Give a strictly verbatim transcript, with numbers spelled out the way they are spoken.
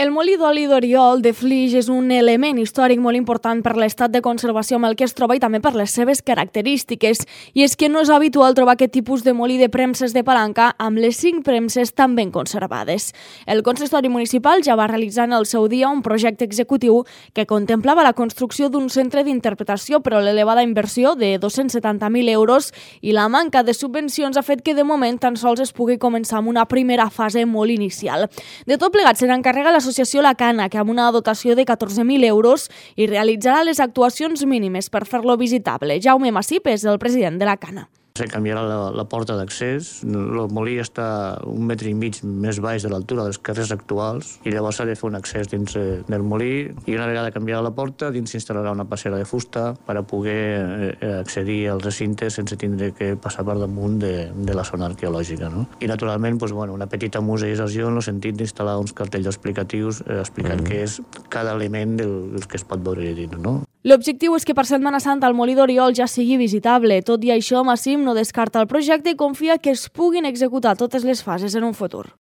El molí d'oli d'Oriol de Flix és un element històric molt important per l'estat de conservació amb el que es troba i també per les seves característiques. I és que no és habitual trobar aquest tipus de molí de premses de palanca amb les cinc premses tan ben conservades. El consistori municipal ja va realitzar en el seu dia un projecte executiu que contemplava la construcció d'un centre d'interpretació, però l'elevada inversió de dos-cents setanta mil euros i la manca de subvencions ha fet que de moment tan sols es pugui començar amb una primera fase molt inicial. De tot plegat se n'encarrega la L'associació La Cana, que amb una dotació de catorze mil euros i realitzarà les actuacions mínimes per fer-lo visitable. Jaume Massip és el president de La Cana. Se canviarà la, la porta d'accés. El molí està un metre i mig més baix de l'altura dels carrers actuals i llavors s'ha de fer un accés dins del molí i una vegada canviada la porta dins s'instal·larà una passera de fusta per a poder eh, accedir al recinte sense tindre que passar per damunt de, de la zona arqueològica. No? I naturalment doncs, bueno, una petita museïtzació en el sentit d'instal·lar uns cartells explicatius eh, explicant mm. què és cada element del, del que es pot veure dins. No? L'objectiu és que per Setmana Santa el molí d'Oriol ja sigui visitable. Tot i això, Massip no descarta el projecte i confia que es puguin executar totes les fases en un futur.